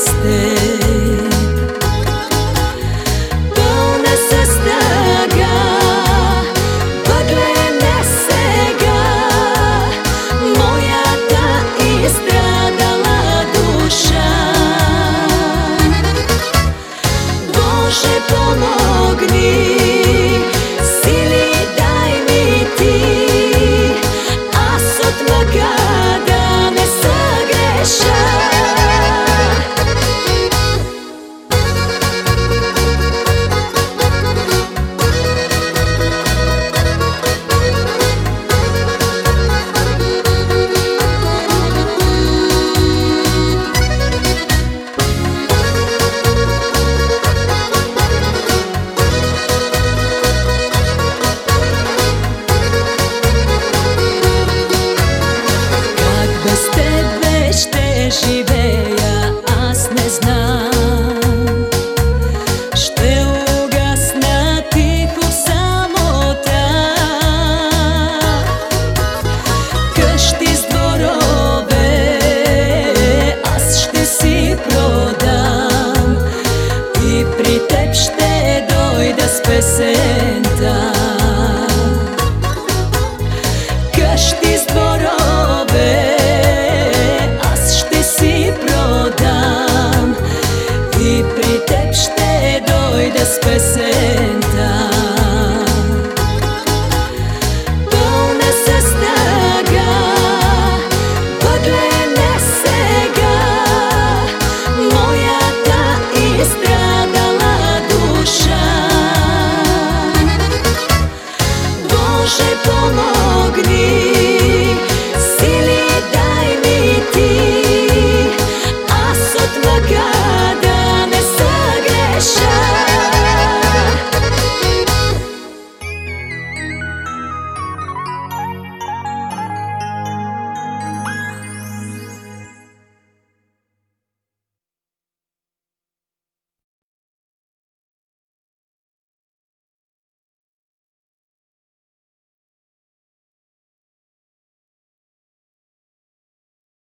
bez теб. Пълна с тъга, въглене сега, моята изстрадала душа. Боже, помогни, сили дай ми ти, аз от мъка да не съгреша. Без тебе ще живея, аз не знам. Ще угасна тихо в самота. Къщи с дворове аз ще си продам и при теб ще дойда с песента.